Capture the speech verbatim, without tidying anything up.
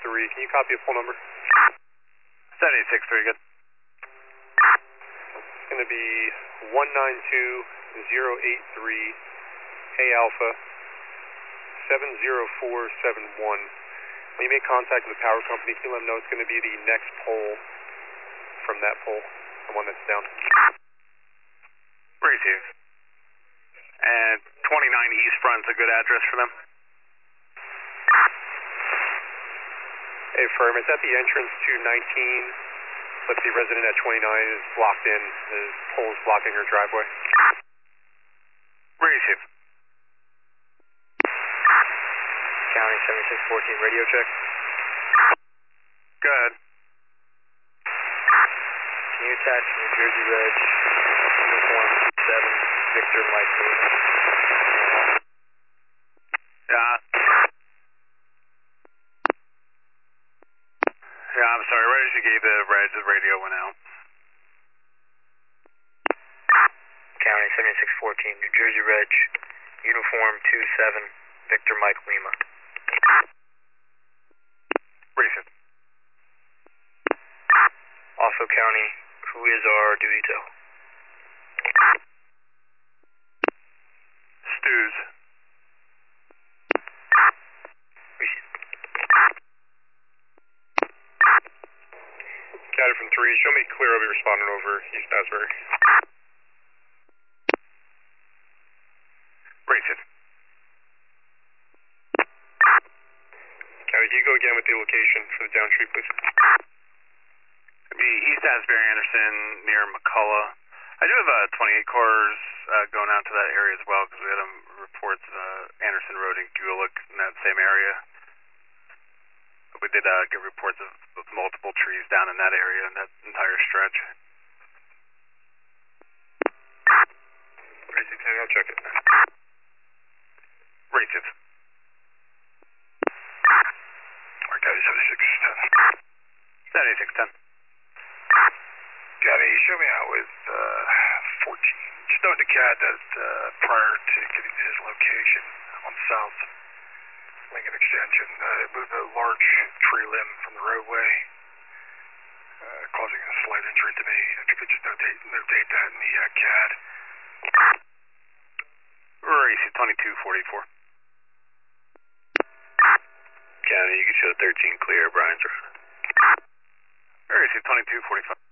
three. Can you copy a full number? seven eight six three, good. It's going to be one nine two zero eight three, Hey Alpha, seven zero four seven one. When you make contact with the power company, can you let them know it's going to be the next pole from that pole, the one that's down? Receive. And twenty-nine East Front's a good address for them? Hey, firm, it's at the entrance to nineteen, but the resident at twenty-nine is blocked in. The pole is blocking her driveway. Receive. County seventy-six fourteen, radio check. Go ahead. Can you attach New Jersey Reg, uniform seven, Victor Mike Lima? Yeah. Yeah, I'm sorry. Right as you gave the reg, the radio went out. County seventy-six fourteen, New Jersey Reg, uniform two seven, Victor Mike Lima. Receive. Also County, who is our duty tow? Stews. Receive. County from three, show me clear of you responding over East Asbury. Receive. County, can you go again with the location for the down street, please? It'd be East Asbury Anderson near McCullough. I do have uh, twenty-eight cars uh, going out to that area as well because we had um, reports of uh, Anderson Road and Gulick in that same area. We did uh, get reports of, of multiple trees down in that area in that entire stretch. Receive, County, I'll check it. Receive. County seventy-six ten. seventy-six ten. County, show me out with uh, fourteen. Just know the cat that uh, prior to getting to his location on South Lincoln Extension, uh, it moved a large tree limb from the roadway, uh, causing a slight injury to me. If you could just notate, notate that in the uh, C A D. Receive twenty-two forty-four. County, you can show thirteen clear, Brian's Road. Receive twenty-two forty-five.